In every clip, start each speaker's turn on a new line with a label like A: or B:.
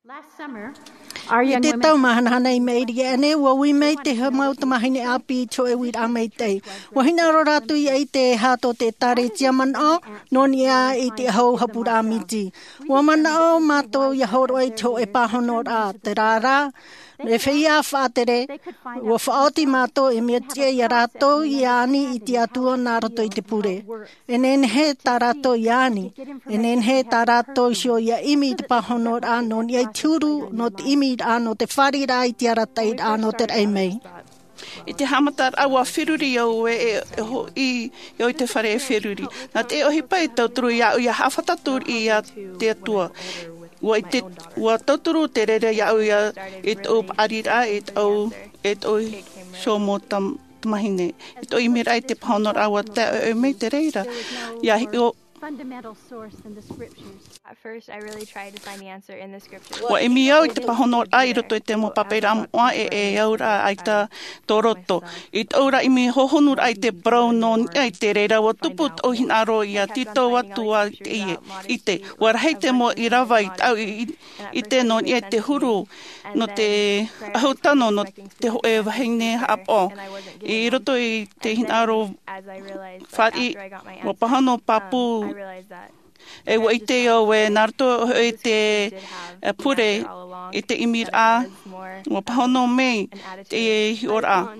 A: Last summer, our
B: I
A: young
B: te
A: women
B: tau mahana i meiri ane, wa wi mei te mau tamahine api to e wit a mei te. Wa hina ro ratu i ei te hato te tare tia man o, noni a i te hau hapura amiti. Wa mana o mato i horo e to e pahono a te rara, me whia whātere, wa whaoti mato e mea tia i rato i ani i te atua nā roto i te pure. E nen he tā rato i ani, e nen he tā rato i sio i a imi i te pahono a noni ai turu no te imi a no te wharira i te aratai a no te reimei.
C: I te hamatar awa whiruri au i te whare e whiruri. Nā te ohi pai tauturu i au i a hawhatatur i a te atua. Ua tauturu te rere i au i a e tau arira, e tau so mo tamahine. E tau imira i te paonor awa te o mei te reira. Ia
A: fundamental source in the scriptures.
D: At first, I really tried to find the answer in the scriptures.
C: Wa e mi au I te pahono ai roto I te mo papeira amoa e aura ai ta toroto. I taura I mi hohonur ai te braunon ai te reira wa tuput o hinaro I a tito watua I te. Wa rahei te mo I rawa I tau I te non I te huru no te ahutano no te hoe wahine apo. I roto I te hinaro whari wa pahano papu e wa I te o we narto e te pure I te imir a wa pahono mei te hiora.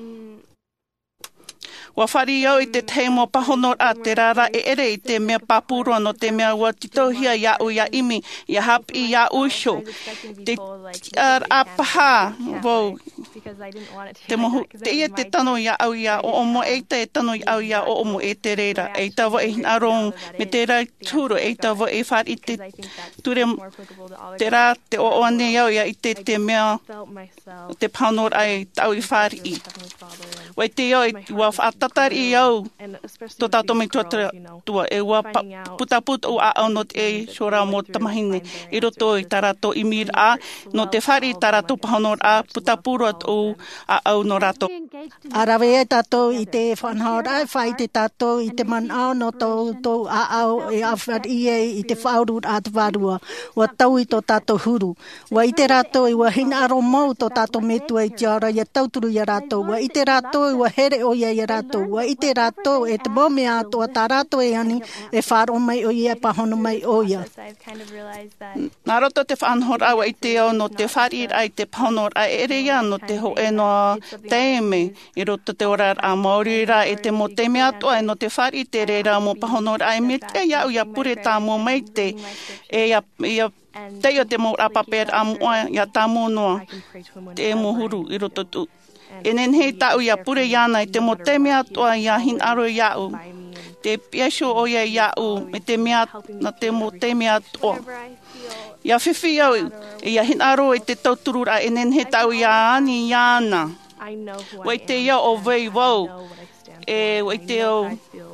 C: Wa whari au I te teimo pahono a te rara e ere I te mea papuro no te mea wa titohia ia u ia imi ia hapi ia usho. Te a paha wau. Te mohu, te ia te tano ia au ia o omo e te tano ia au ia o omo e te reira. E tawa e hinarong me te rai turo e tawa e whari te ture te rā te o ane iau ia I te mea te paunor ai tau I whari I. Wai te iau ua whaatatari iau to tato me tua e ua putaput o a au no te shora mo tamahine I roto I tarato I mir a no te whari tarato paunor a putapuro o a au no rato.
B: Arawe e tato I te whanhaora e whai te tato I te manao no tō a au e awhari I te whaurur a te warua. Wa tau I tō tato huru. Wa I te rato I wa hina aro mau tō tato metua I te ara ia tauturu ia rato. Wa I te rato I wa here o ia ia rato. Wa I te rato e te mome a toa tā rato e ani e wharo mai o ia pahono mai o ia.
C: Nā roto te whanhora awa I te au no te whari ai te pahono a ere ia no te ho e no teime I roto te ora a Māori rā e te mo te mea toa e no te whari te reira mo pahono ai me te iau ia pure tā mo mai te e ia te ia te mo rapaper a moa ia tā monoa te e mo huru I roto tu. E nen hei tau ia pure iana I te mo te mea toa ia hin aro iau. Te piasho o ia iau me te mea na te mo te mea toa. Ia whiwhi au ia hin aro I te tauturu ra e nen hei tau ia ani iana. Wai te ia o vei wau. E wai te o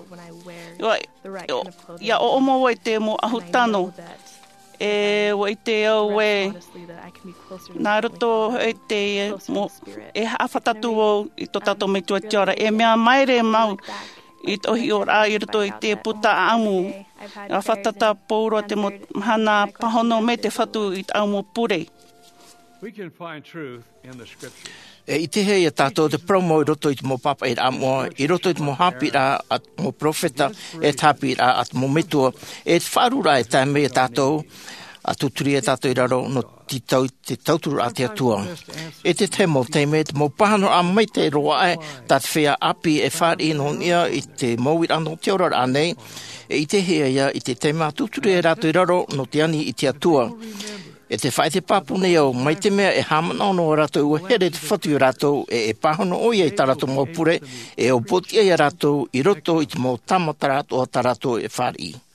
C: ia o omo wai te mo ahutano. E wai te au we nā roto e te e hawhatatu o I tō tato me tua tiara. E mea maere mau I tohi o rā I roto I te puta amu. A whatata pōura te mo hana pahono me te whatu I te aumo pure.
E: We can find truth in the scriptures.
F: I te hei a tātou te promo I roto I te mo papa I rā moa, I roto I te mo hapi rā at mo profeta e tāpi rā at mo metua, e te wharu rā e tā mea tātou, a tuturi e tātou I raro no te tauturu a te atua. E te te mo te mo pahano a mai te roa e, tā te whea api e whari no nia I te mauir anō te ora rā nei, e I te hea ia I te tema tuturi e rātou I raro no te ani I te atua. E te whai te papune au, mai te mea e hamana ono o ratou ua here te whatu I ratou e pahono o ia I tarato mō pure e o poti ai a ratou I roto I te mō tamatarato o tarato e whari.